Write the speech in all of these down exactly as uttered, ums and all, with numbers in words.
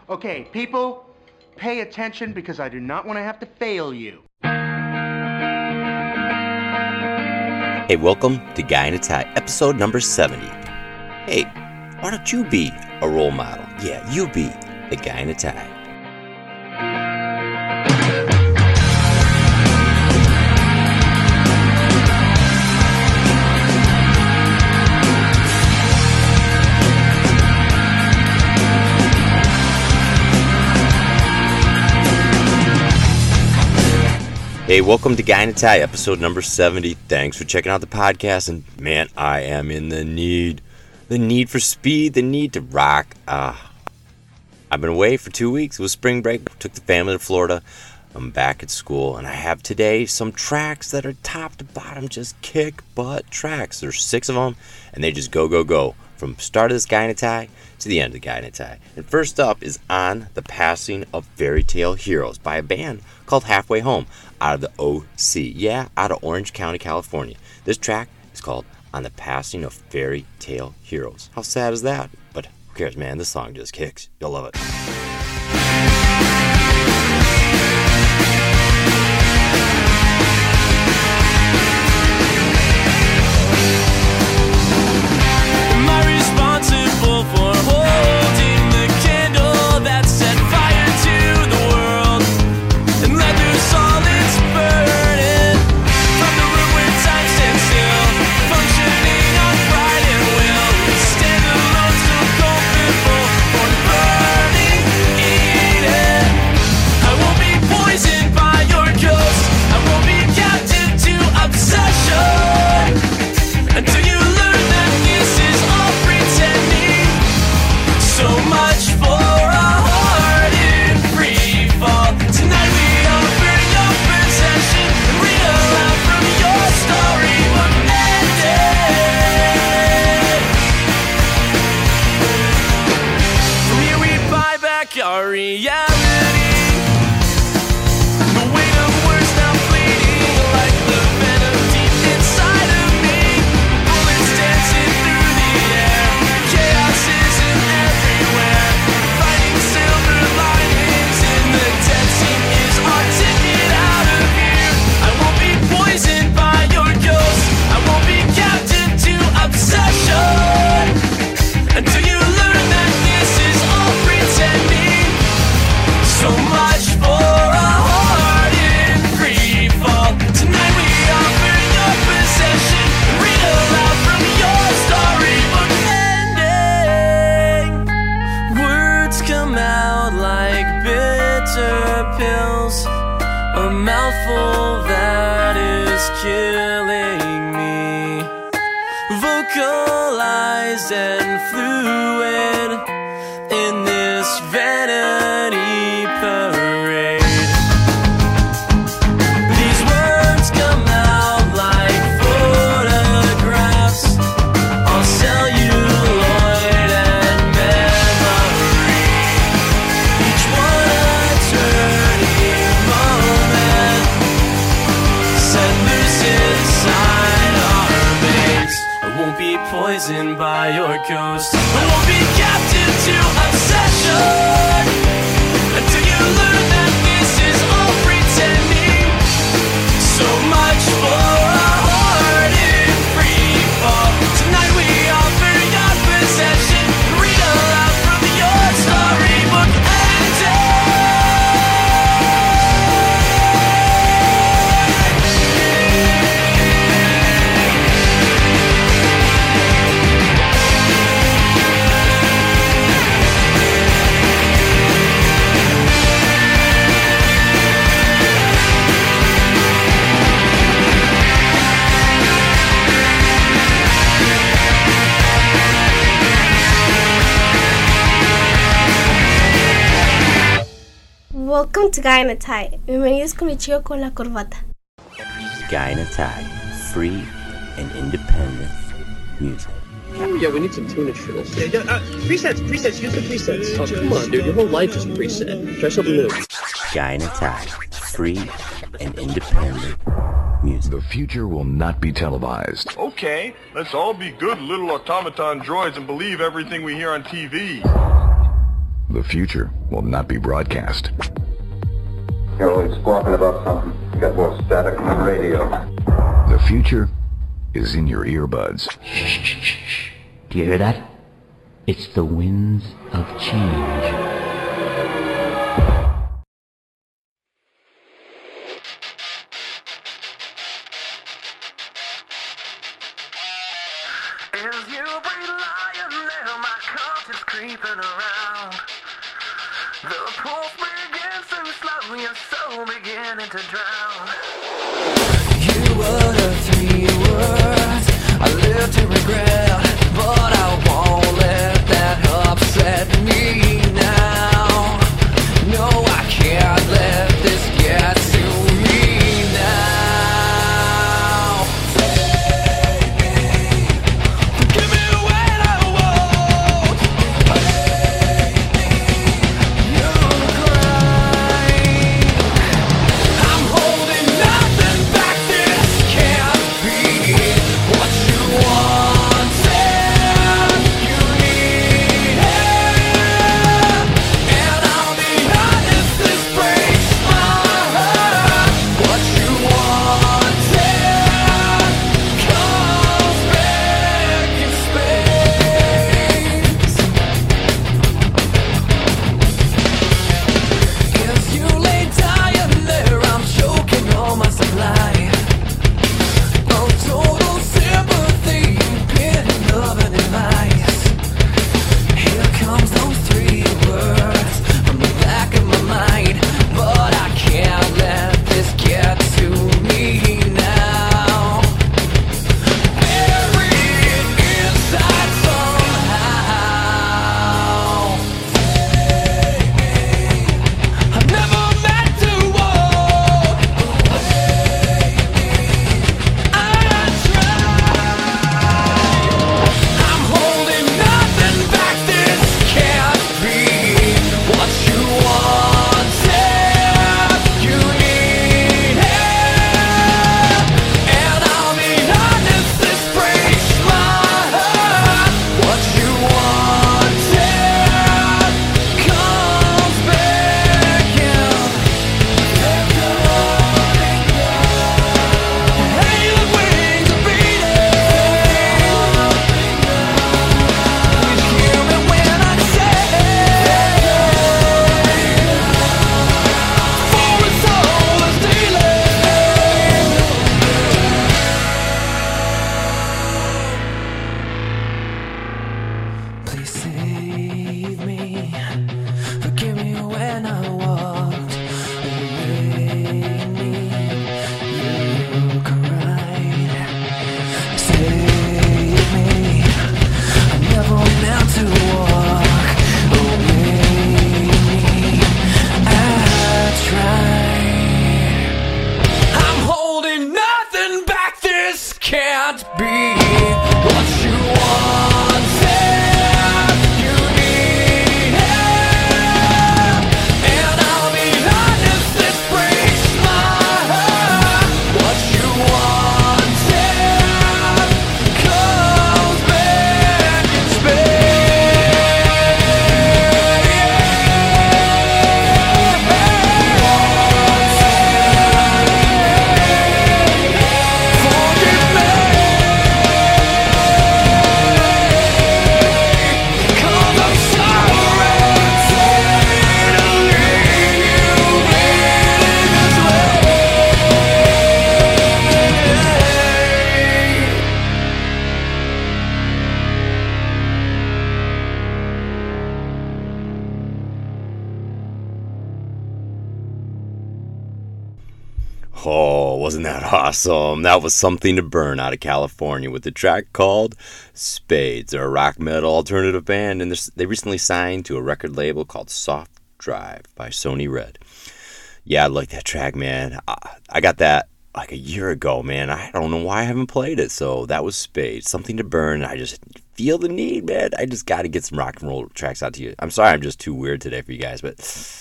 Okay, people, pay attention because I do not want to have to fail you. Hey, welcome to Guy in a Tie, episode number seventy. Hey, why don't you be a role model? Yeah, you be the Guy in a Tie. Hey, welcome to Guy in a Tie, episode number seventy. Thanks for checking out the podcast, and man, I am in the need. The need for speed, the need to rock. Uh, I've been away for two weeks. It was spring break. Took the family to Florida. I'm back at school, and I have today some tracks that are top to bottom, just kick butt tracks. There's six of them, and they just go, go, go. From start of this Guy in a Tie to the end of the Guy in a Tie. And first up is On the Passing of Fairy Tale Heroes by a band called Halfway Home out of the O C. Yeah, out of Orange County, California. This track is called On the Passing of Fairy Tale Heroes. How sad is that? But who cares, man? This song just kicks. You'll love it. For holding the candle that set fire to the world and let loose all its burden from the room where time stands still, functioning on pride and will. Stand alone, so comfortable for burning Eden. I won't be poisoned by your ghost. I won't be captive to obsession until you learn that this is all pretending. So much for a heart in free fall. Tonight we offer your possession and read aloud from your storybook ending. From here we buy back our reality. The weight of words now bleeding like the venom deep inside of me. Bullets dancing through the air. Chaos isn't everywhere. Finding silver linings in the dead scene is our ticket out of here. I won't be poisoned by your ghost. I won't be captive to obsession until you learn that this is all pretending. So much for a heart in free fall. Tonight we offer your possession and read aloud from your storybook ending. Words come out like bitter pills, a mouthful that is killing me. Vocalized and fluid in this vanity parade. These words come out like photographs, all celluloid and memory. Each one a turning moment, set loose inside our veins. I won't be poisoned by your ghost. I won't be captive to obsession until you learn that this is all pretending. So much for a heart in free fall. Tonight we offer your possession. Read aloud from your storybook Welcome to Guy in a Tie. Bienvenidos con mi chico con la corbata. Guy in a Tie, free and independent music. Oh, yeah, we need some tuna shrills. Yeah, yeah, uh, presets, presets, use the presets. Oh, come on, dude, your whole life is preset. Try something new. Guy in a Tie, free and independent music. The future will not be televised. Okay, let's all be good little automaton droids and believe everything we hear on T V. The future will not be broadcast. You're always squawking about something. You got more static than the radio. The future is in your earbuds. Do you hear that? It's the winds of change. As you breathe lying there, my conscience creeping around. The pulse begins to slow, your soul beginning to drown. You uttered three words I live to regret, but I won't let that upset me now. No, I can't let this get to me now. Take me, give me when I won't. Take me, you cry. I'm holding nothing back. This can't be what you wanted. You need it, and I'll be honest. This breaks my heart. What you wanted comes back in space. As you lay dying there, I'm choking on my supply of total sympathy, pity, love, and advice. Here comes those three words from the back of my mind, but I can't let this get to me now. Bury it inside somehow. I never meant to walk. I tried. I'm holding nothing back. This can't be what you wanted. You need it, and I'll be honest. This breaks my heart. What you wanted comes back in. Hey, the wings are beating. Please hear me when I say, for it's all is dealing. Please save me. Forgive me when I walked away. You cried. Save me. I never meant to walk away. I tried. I'm holding nothing back. This can't be what you wanted. You need it, and I'll be honest. This breaks my heart. What you wanted comes back in space. Forgive me. Cause I'm sorry to leave you in this way. Oh, wasn't that awesome? That was Something to Burn out of California with the track called Spades. They're a rock metal alternative band, and they're- they recently signed to a record label called Soft Drive by Sony Red. Yeah, I like that track, man. I, I got that like a year ago, man. I don't know why I haven't played it. So that was Spades, Something to Burn. I just feel the need, man. I just got to get some rock and roll tracks out to you. I'm sorry I'm just too weird today for you guys, but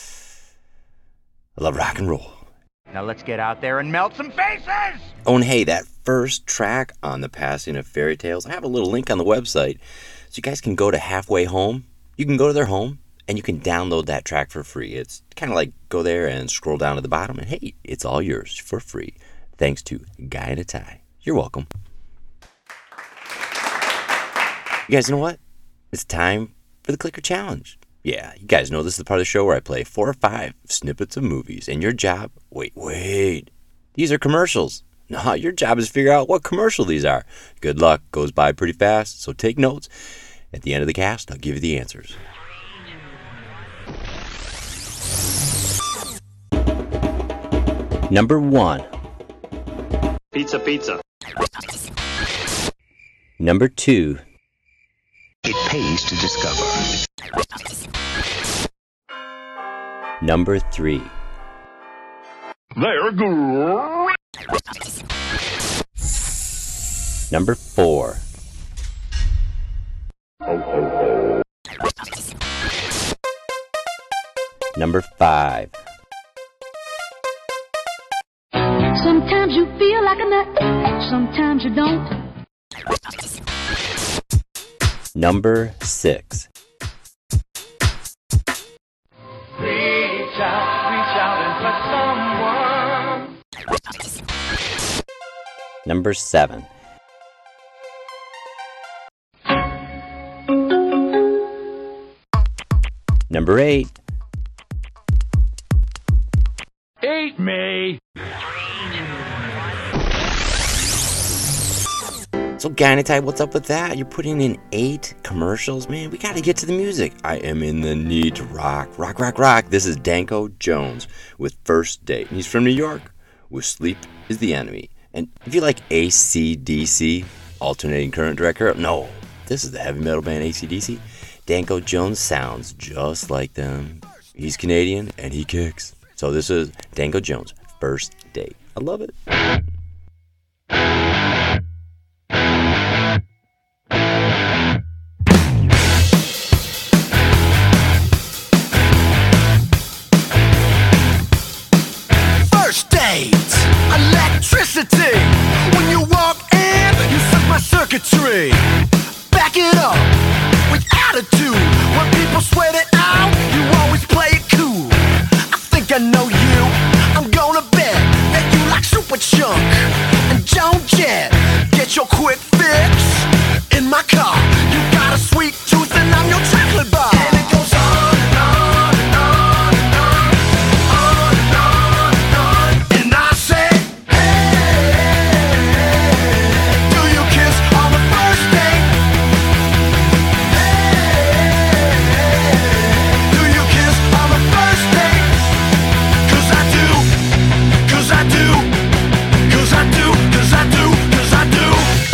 I love rock and roll. Now let's get out there and melt some faces! Oh, and hey, that first track on The Passing of Fairy Tales, I have a little link on the website so you guys can go to Halfway Home. You can go to their home and you can download that track for free. It's kind of like go there and scroll down to the bottom, and hey, it's all yours for free. Thanks to Guy in a Tie. You're welcome. You guys know what? It's time for the Clicker Challenge. Yeah, you guys know this is the part of the show where I play four or five snippets of movies, and your job, wait, wait, these are commercials. No, your job is to figure out what commercial these are. Good luck, goes by pretty fast, so take notes. At the end of the cast, I'll give you the answers. Number one. Pizza, pizza. Number two. It pays to discover. Number three. They're good. Number four. Ho, ho, ho. Number five. Sometimes you feel like a nut, sometimes you don't. Number six. Reach out, reach out and touch someone. Number seven. Number eight. Eat me. So, Guy in a Tie, what's up with that? You're putting in eight commercials? Man, we got to get to the music. I am in the need to rock. Rock, rock, rock. This is Danko Jones with First Date. He's from New York with Sleep is the Enemy. And if you like A C D C, alternating current direct current, no, this is the heavy metal band A C D C. Danko Jones sounds just like them. He's Canadian and he kicks. So this is Danko Jones, First Date. I love it. First date, electricity. When you walk in, you suck my circuitry. Back it up with attitude. When people sweat it out, you always play it cool. I think I know you. I'm gonna bet that you like Super Chunk and Joan Jett. Get your quick fix in my car. You got a sweet tooth and I'm your chocolate bar. And it goes on and on and on and on, on and on and on. And I say, hey, do you kiss on the first date? Hey, do you kiss on the first date? 'Cause I do, 'cause I do, 'cause I do, 'cause I do, 'cause I do.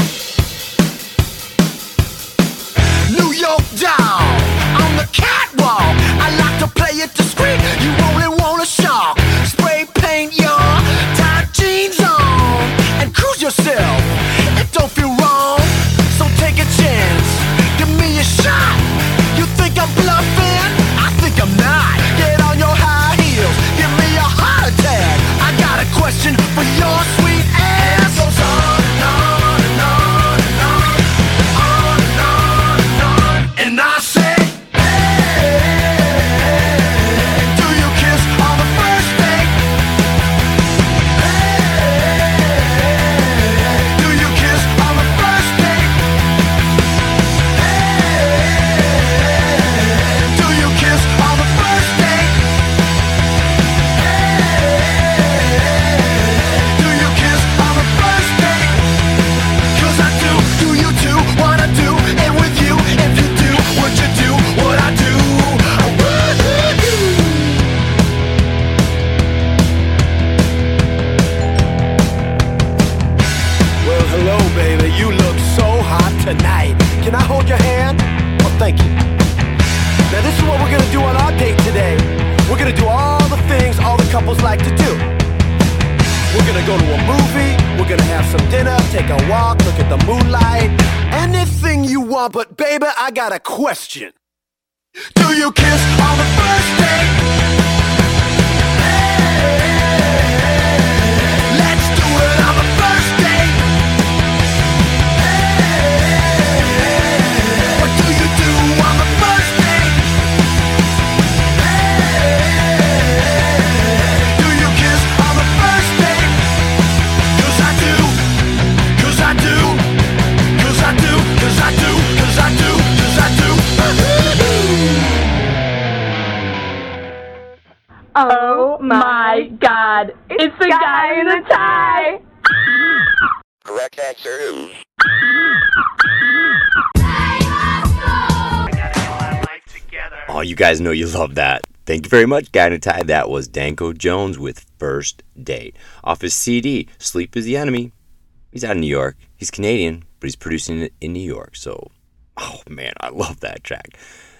New York down on the catwalk. I like to play it discreet. You only want a shock. Spray paint your tight jeans on and cruise yourself. It don't feel wrong, so take a chance. Give me a shot. You think I'm bluffing? I think I'm not. Get on your high heels. Give me a heart attack. I got a question for your sweet ass. It goes on and on and on and on, on and on and on. And I say, hey, do you kiss on the first date? Hey, do you kiss on the first date? Hey, do you kiss on the first date? Hey, do you kiss on the first date? 'Cause I do, do you do what I do? And with you, if you do what you do, what I do, I would do. Well, hello, baby. You look so hot tonight. Can I hold your hand? Oh, thank you. Now, this is what we're gonna do on our date today. We're gonna do all the things all the couples like to do. We're gonna go to a movie, we're gonna have some dinner, take a walk, look at the moonlight. Anything you want, but baby, I got a question. Do you kiss on the first date? Hey, let's do it on the first date. Hey, what do you do on the first date? Oh my god, it's the guy in the tie! Correct answer. Oh, you guys know you love that. Thank you very much, Guy in a Tie. That was Danko Jones with First Date off his C D, Sleep is the Enemy. He's out of New York. He's Canadian, but he's producing it in New York. So, oh man, I love that track.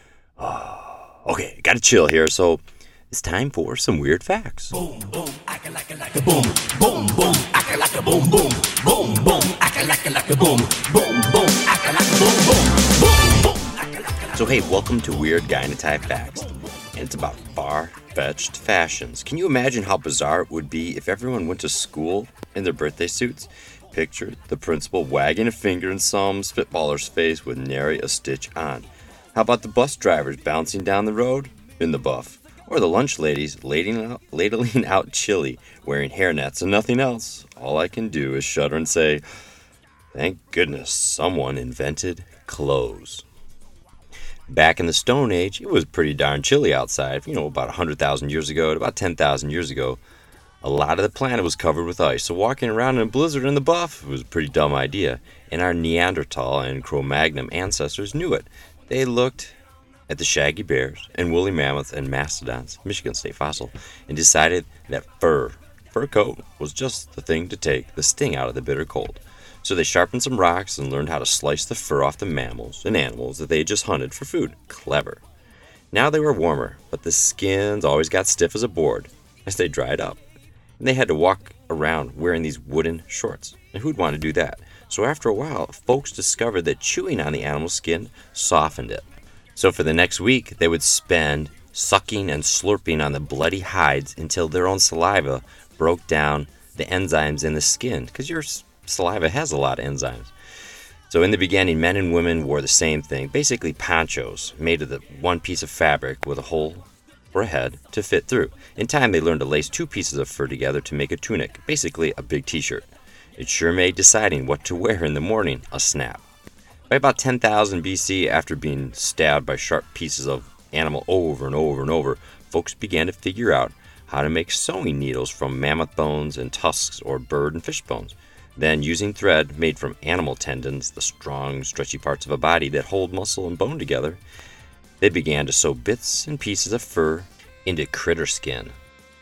Oh, okay, gotta chill here. So, it's time for some weird facts. Boom, boom, acca like a like a boom. Boom, boom, acca like a boom, boom. Boom, boom, acca like a like a boom. Boom, boom, acca like a boom, boom. Boom, boom, acca like a. So, hey, welcome to Weird Guy in a Tie Facts. And it's about far-fetched fashions. Can you imagine how bizarre it would be if everyone went to school in their birthday suits? Picture the principal wagging a finger in some spitballer's face with nary a stitch on. How about the bus drivers bouncing down the road in the buff? Or the lunch ladies ladling out, ladling out chili, wearing hairnets and nothing else? All I can do is shudder and say, thank goodness someone invented clothes. Back in the Stone Age, it was pretty darn chilly outside. You know, about one hundred thousand years ago to about ten thousand years ago, a lot of the planet was covered with ice. So walking around in a blizzard in the buff was a pretty dumb idea. And our Neanderthal and Cro-Magnon ancestors knew it. They looked at the shaggy bears and woolly mammoths and mastodons, Michigan State fossil, and decided that fur, fur coat, was just the thing to take the sting out of the bitter cold. So they sharpened some rocks and learned how to slice the fur off the mammals and animals that they had just hunted for food. Clever. Now they were warmer, but the skins always got stiff as a board as they dried up. And they had to walk around wearing these wooden shorts. And who'd want to do that? So after a while, folks discovered that chewing on the animal's skin softened it. So for the next week, they would spend sucking and slurping on the bloody hides until their own saliva broke down the enzymes in the skin, because your saliva has a lot of enzymes. So in the beginning, men and women wore the same thing, basically ponchos made of the one piece of fabric with a hole for a head to fit through. In time, they learned to lace two pieces of fur together to make a tunic, basically a big t-shirt. It sure made deciding what to wear in the morning a snap. By about ten thousand B C, after being stabbed by sharp pieces of animal over and over and over, folks began to figure out how to make sewing needles from mammoth bones and tusks or bird and fish bones. Then, using thread made from animal tendons, the strong, stretchy parts of a body that hold muscle and bone together, they began to sew bits and pieces of fur into critter skin.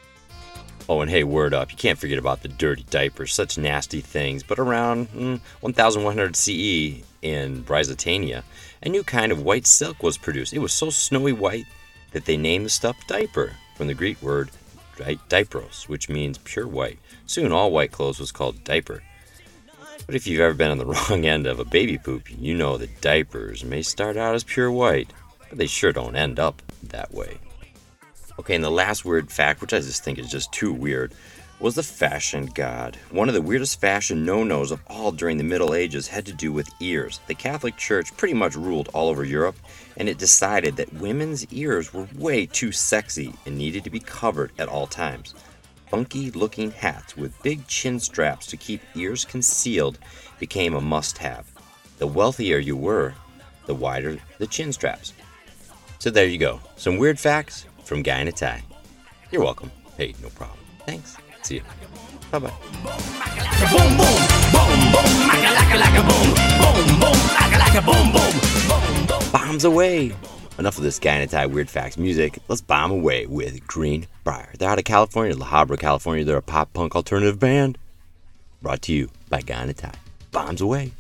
Oh, and hey, word up, you can't forget about the dirty diapers, such nasty things. But around mm, one thousand one hundred C E in Bryzantania, a new kind of white silk was produced. It was so snowy white that they named the stuff diaper, from the Greek word diapros, which means pure white. Soon all white clothes was called diaper. But if you've ever been on the wrong end of a baby poop, you know that diapers may start out as pure white, but they sure don't end up that way. Okay, and the last weird fact, which I just think is just too weird, was the fashion god. One of the weirdest fashion no-nos of all during the Middle Ages had to do with ears. The Catholic Church pretty much ruled all over Europe, and it decided that women's ears were way too sexy and needed to be covered at all times. Funky-looking hats with big chin straps to keep ears concealed became a must-have. The wealthier you were, the wider the chin straps. So there you go. Some weird facts from Guy in a Tie. You're welcome. Hey, no problem. Thanks. See you. Bye-bye. Bombs away. Enough of this Guy in a Tie weird facts music. Let's bomb away with Greenbrier. They're out of California, La Habra, California. They're a pop-punk alternative band. Brought to you by Guy in a Tie. Bombs away.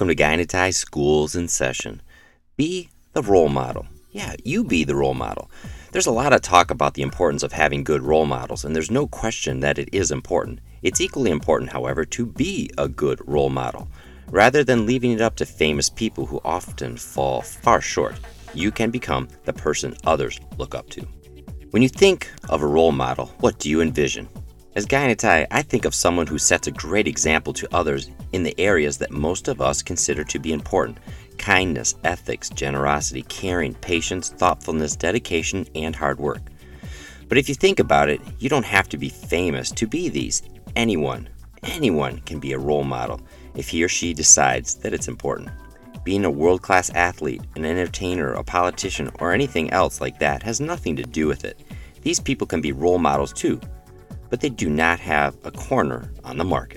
welcome to Guy in a Tie Schools in Session. Be the role model. Yeah, you be the role model. There's a lot of talk about the importance of having good role models, and there's no question that it is important. It's equally important, however, to be a good role model. Rather than leaving it up to famous people who often fall far short, you can become the person others look up to. When you think of a role model, what do you envision? As Guy in a Tie, I think of someone who sets a great example to others in the areas that most of us consider to be important: kindness, ethics, generosity, caring, patience, thoughtfulness, dedication, and hard work. But if you think about it, you don't have to be famous to be these. Anyone, anyone can be a role model if he or she decides that it's important. Being a world-class athlete, an entertainer, a politician, or anything else like that has nothing to do with it. These people can be role models too, but they do not have a corner on the market.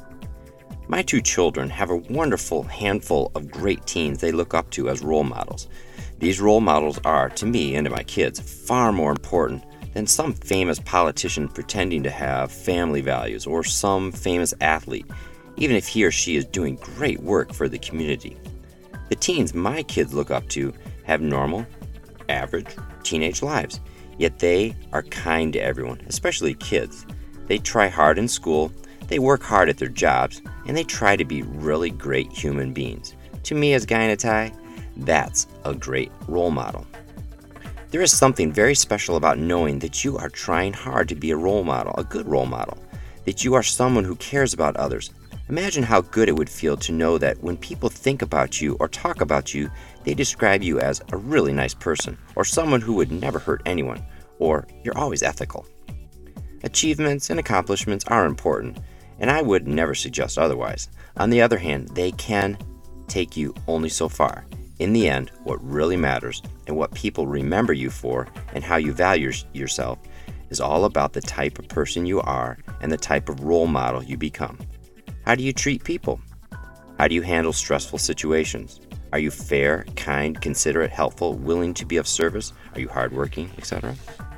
My two children have a wonderful handful of great teens they look up to as role models. These role models are, to me and to my kids, far more important than some famous politician pretending to have family values or some famous athlete, even if he or she is doing great work for the community. The teens my kids look up to have normal, average, teenage lives, yet they are kind to everyone, especially kids. They try hard in school, they work hard at their jobs, and they try to be really great human beings. To me, as Guy in a Tie, that's a great role model. There is something very special about knowing that you are trying hard to be a role model, a good role model, that you are someone who cares about others. Imagine how good it would feel to know that when people think about you or talk about you, they describe you as a really nice person, or someone who would never hurt anyone, or you're always ethical. Achievements and accomplishments are important, and I would never suggest otherwise. On the other hand, they can take you only so far. In the end, what really matters and what people remember you for and how you value yourself is all about the type of person you are and the type of role model you become. How do you treat people? How do you handle stressful situations? Are you fair, kind, considerate, helpful, willing to be of service? Are you hardworking, et cetera?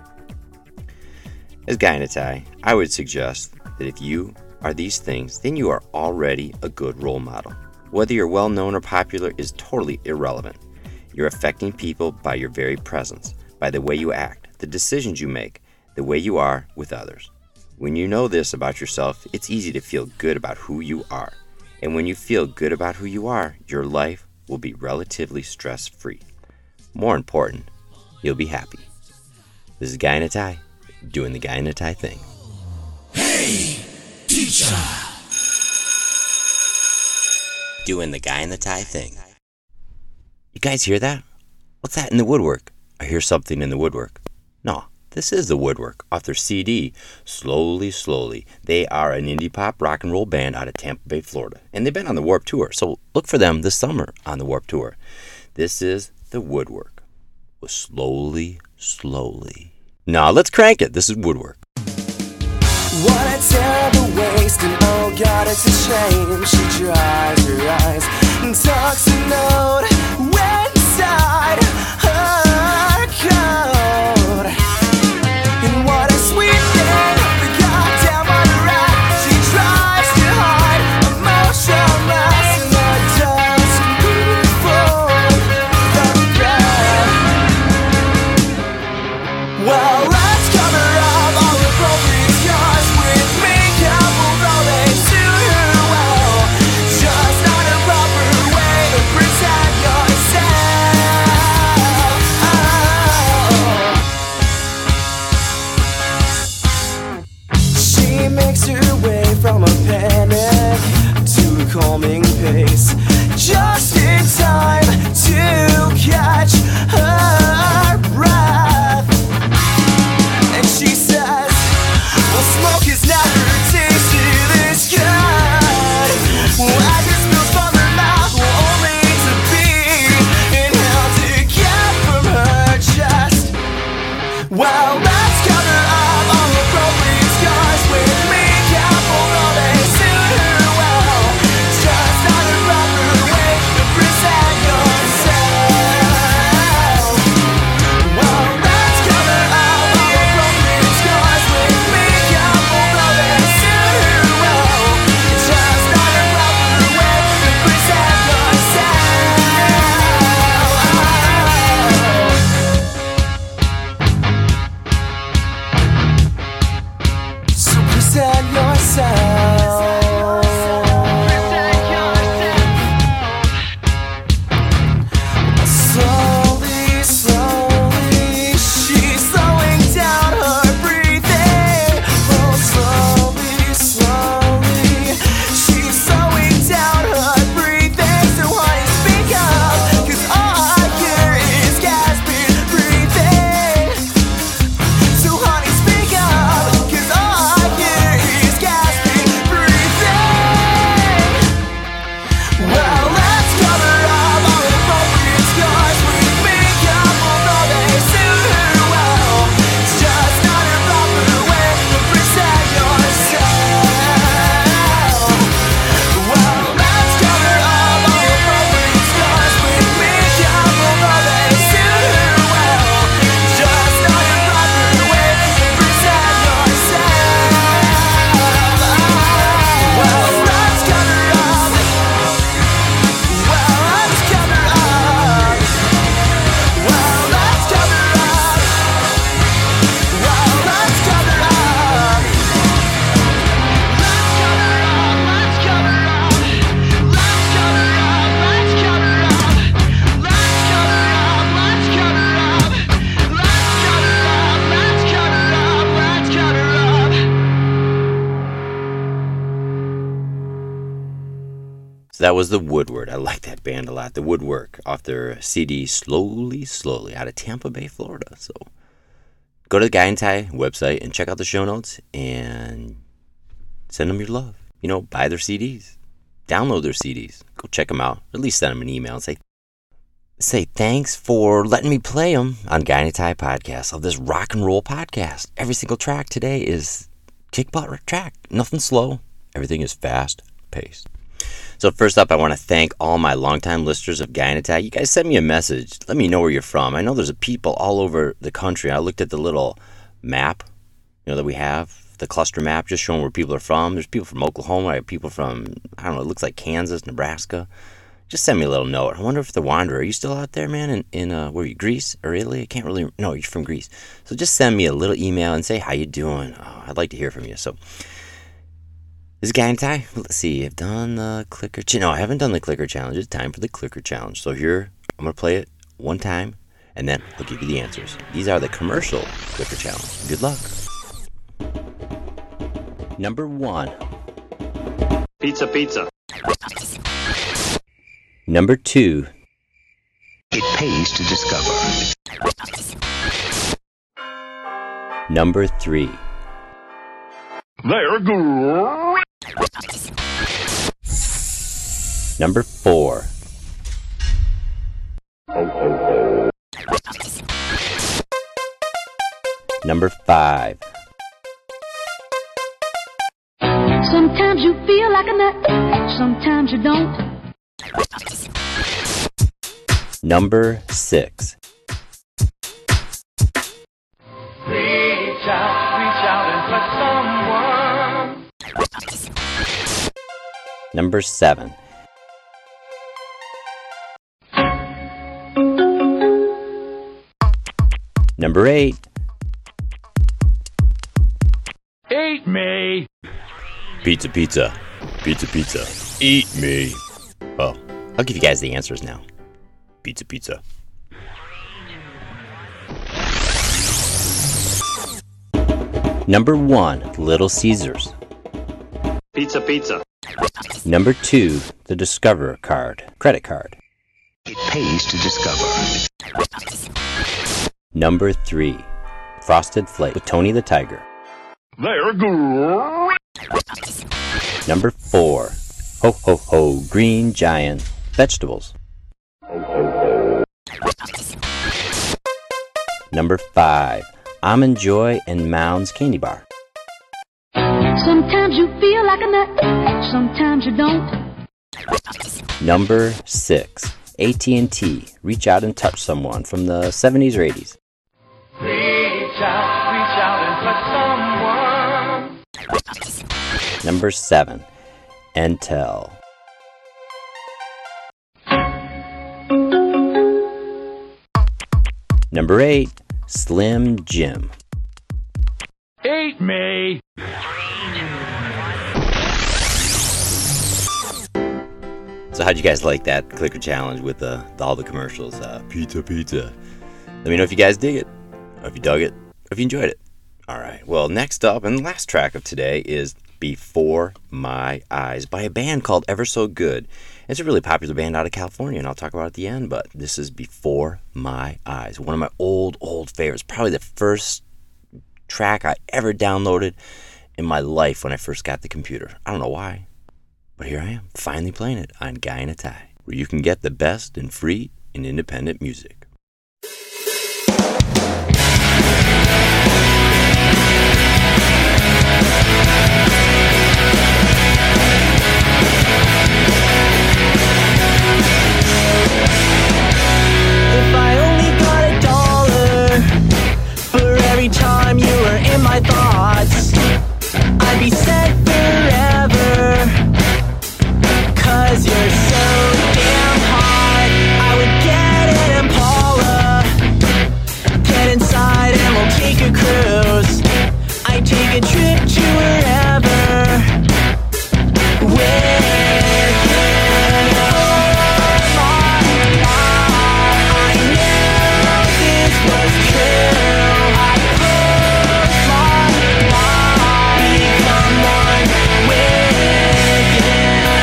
As Guy in a Tie, I would suggest that if you are these things, then you are already a good role model. Whether you're well known or popular is totally irrelevant. You're affecting people by your very presence, by the way you act, the decisions you make, the way you are with others. When you know this about yourself, it's easy to feel good about who you are. And when you feel good about who you are, your life will be relatively stress-free. More important, you'll be happy. This is Guy in a Tie, doing the Guy in a Tie thing. Hey, teacher! Doing the Guy in the Tie thing. You guys hear that? What's that in the woodwork? I hear something in the woodwork. No, this is the Woodwork off their C D, Slowly, Slowly. They are an indie pop rock and roll band out of Tampa Bay, Florida. And they've been on the Warped Tour, so look for them this summer on the Warped Tour. This is the Woodwork with Slowly, Slowly. Now let's crank it. This is Woodwork. What a terrible waste, and oh God, it's a shame. She dries her eyes and tucks a note inside her coat. And what a sweet thing, the goddamn unwrap. She tries to hide emotionless in the dust before the bed. Well, let's cover up all the broken scars with makeup, although they suit her well. Just not a proper way to present yourself. Oh. She makes her way from a panic to a calming pace, just in time to catch her breath. And she says, well, smoke has never tasted this good. As it spills from her mouth, only to be inhaled again from her chest. Well, let's cover up all the broken scars with makeup, although they suit her well. Just not a proper way to present yourself. Well, let's cover up all the broken scars with makeup, although they suit present yourself. Slowly, slowly, she's slowing down her breathing. Oh, slowly, slowly, she's slowing down her breathing. So honey, speak up, 'cause all I hear is gasping, breathing. So honey, speak up, 'cause all I hear is gasping, breathing. Well, let's cover up all appropriate scars with makeup, although they suit her well. It's just not a proper way to present yourself. Well, let's cover up all appropriate scars with makeup, although they suit her well. It's just not a proper way to present yourself. Well, let's cover up. Well, let's cover up. Well, let's cover up. Well, let's cover up. Let's cover up. Let's cover up. Let's cover up. Let's cover up. Let's cover up. Let's cover up. Let's cover up. Let's cover up. Let's cover up. So that was The Woodward. I like that band a lot. The Woodwork off their C D Slowly, Slowly out of Tampa Bay, Florida. So go to the Guy in Tie website and check out the show notes and send them your love. You know, buy their C Ds. Download their C Ds. Go check them out. Or at least send them an email and say, say thanks for letting me play them on Guy in a Tie podcast of this rock and roll podcast. Every single track today is kick butt track. Nothing slow. Everything is fast paced. So first up, I want to thank all my longtime listeners of Guy in a Tie. You guys send me a message. Let me know where you're from. I know there's people all over the country. I looked at the little map, you know, that we have, the cluster map, just showing where people are from. There's people from Oklahoma. I have people from, I don't know, it looks like Kansas, Nebraska. Just send me a little note. I wonder if the Wanderer, are you still out there, man? In, in uh, where are you, Greece or Italy? I can't really, no, you're from Greece. So just send me a little email and say, how you doing? Oh, I'd like to hear from you. So this is Guy in a Tie. Let's see, I've done the clicker, ch- no, I haven't done the clicker challenge. It's time for the clicker challenge. So here, I'm going to play it one time, and then I'll give you the answers. These are the commercial clicker challenge. Good luck. Number one. Pizza, pizza. Number two. It pays to discover. Number three. They're good. Number four. Ho, ho, ho. Number five. Sometimes you feel like a nut, sometimes you don't. Number six. Reach out, reach out and touch someone. Number seven. Number eight. Eat me. Pizza, pizza. Pizza, pizza. Eat me. Well, I'll give you guys the answers now. Pizza, pizza. Number one, Little Caesars. Pizza, pizza. Number two, the Discover card, credit card. It pays to discover. Number three, Frosted Flake with Tony the Tiger. They're good. Number four, Ho Ho Ho Green Giant Vegetables. Ho, ho, ho. Number five, Almond Joy and Mounds Candy Bar. Sometimes you feel like a nut, sometimes you don't. Number six, A T and T, Reach Out and Touch Someone from the seventies or eighties. Reach out, reach out and touch someone. Number seven, Entel. Number eight, Slim Jim. Eat me. So how'd you guys like that clicker challenge with uh, all the commercials? Uh, pizza, pizza. Let me know if you guys dig it, or if you dug it, or if you enjoyed it. All right. Well, next up, and the last track of today is Before My Eyes by a band called Ever So Good. It's a really popular band out of California, and I'll talk about it at the end, but this is Before My Eyes. One of my old, old favorites. Probably the first track I ever downloaded in my life when I first got the computer. I don't know why. But here I am, finally playing it on Guy in a Tie, where you can get the best in free and independent music. If I only got a dollar for every time you were in my thoughts, I'd be set forever. Cause you're so damn hot, I would get an Impala, get inside and we'll take a cruise. I'd take a trip to wherever, where you are I knew this was true. I close my eyes, become one with you.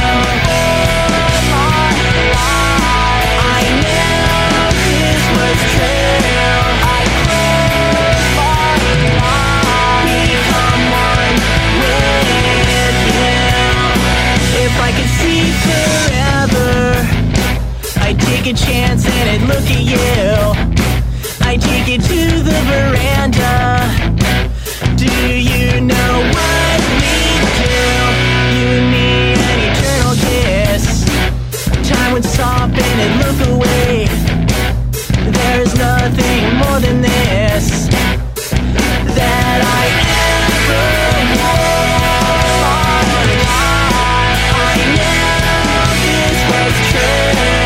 A chance and I'd look at you. I take it to the veranda. Do you know what we do? You and me, an eternal kiss. Time would stop and I'd look away. There's nothing more than this that I ever want. I knew this was true.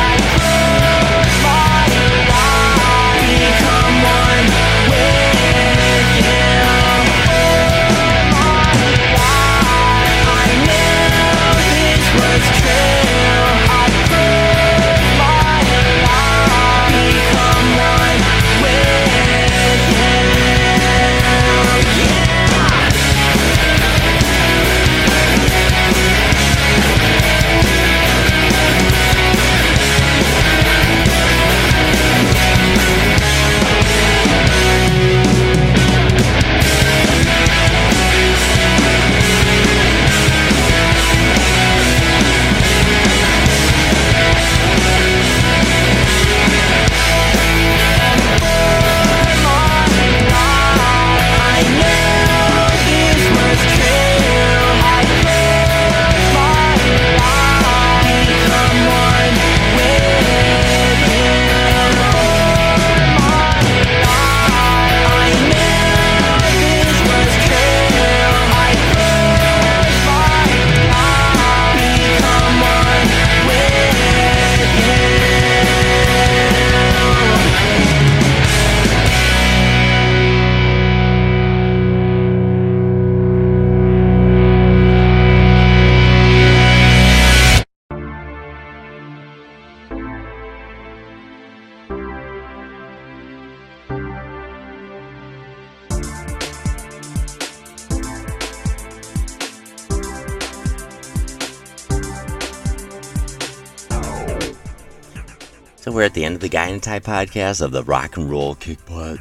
So we're at the end of the Guy in a Tie podcast of the Rock and Roll Kick Butt,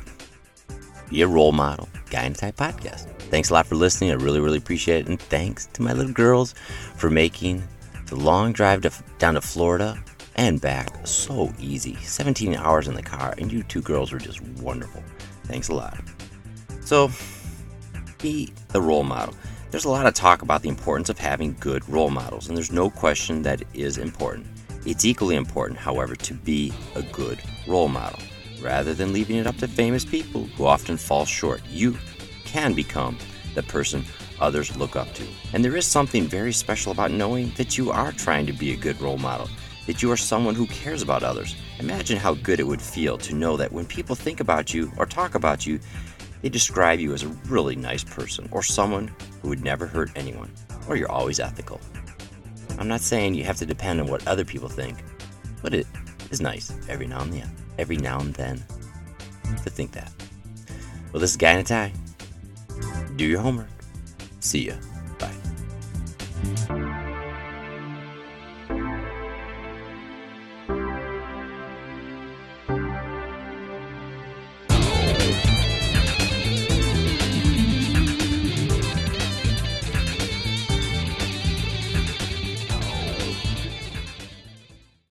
Be a Role Model Guy in a Tie podcast. Thanks a lot for listening. I really, really appreciate it. And thanks to my little girls for making the long drive to, down to Florida and back so easy. seventeen hours in the car, and you two girls were just wonderful. Thanks a lot. So, be a role model. There's a lot of talk about the importance of having good role models, and there's no question that it is important. It's equally important, however, to be a good role model. Rather than leaving it up to famous people who often fall short, you can become the person others look up to. And there is something very special about knowing that you are trying to be a good role model, that you are someone who cares about others. Imagine how good it would feel to know that when people think about you or talk about you, they describe you as a really nice person or someone who would never hurt anyone, or you're always ethical. I'm not saying you have to depend on what other people think, but it is nice every now and then, every now and then to think that. Well, this is Guy in a Tie. Do your homework. See ya. Bye.